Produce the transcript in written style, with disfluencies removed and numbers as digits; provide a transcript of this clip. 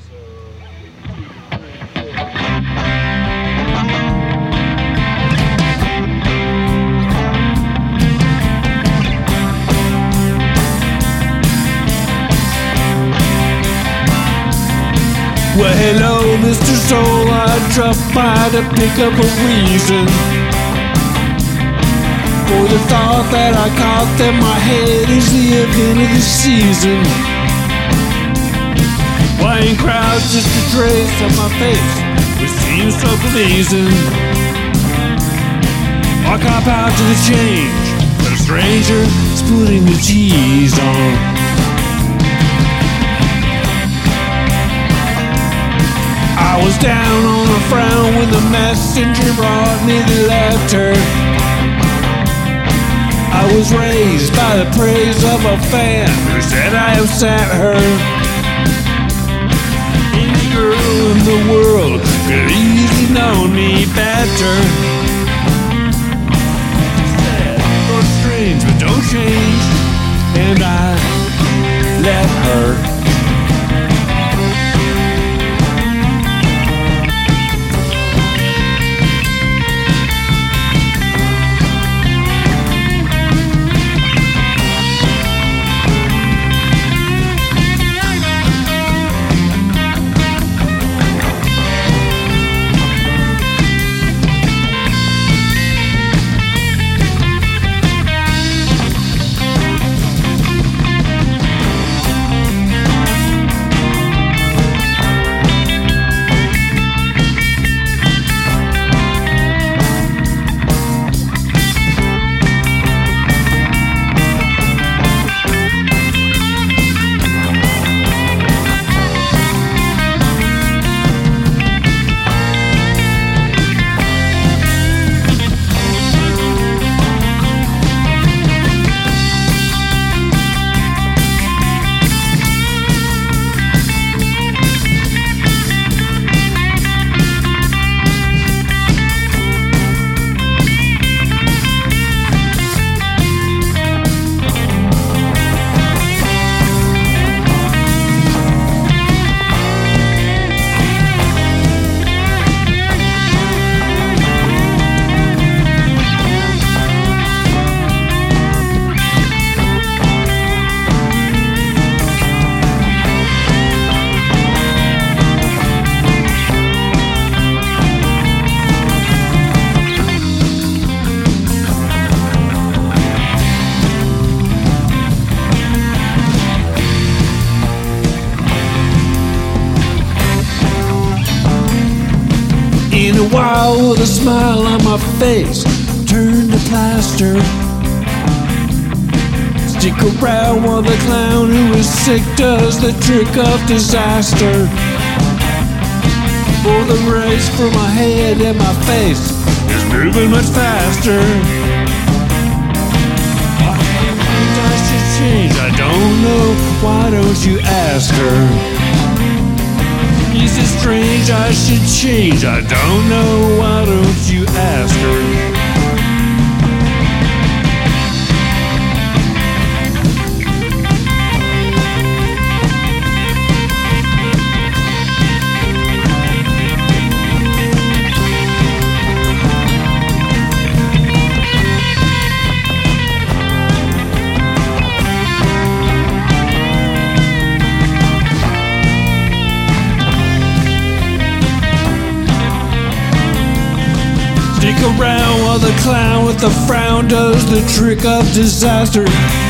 Well, hello, Mr. Soul, I dropped by to pick up a reason for the thought that I caught that my head is the event of the season. Why in crowds just a trace of my face, which seems so pleasing. I cop out to the change, but a stranger is putting the cheese on. I was down on a frown when the messenger brought me the letter. I was raised by the praise of a fan who said I upset her. Any girl in the world could easily know me better. Sad or strange, but don't change. And I let her. In a while, with a smile on my face, turn to plaster. Stick around while the clown who is sick does the trick of disaster. For the race for my head and my face is moving much faster. I should change, I don't know, why don't you ask her? Is it strange I should change? I don't know, why don't you ask her? Stick around while the clown with the frown does the trick of disaster.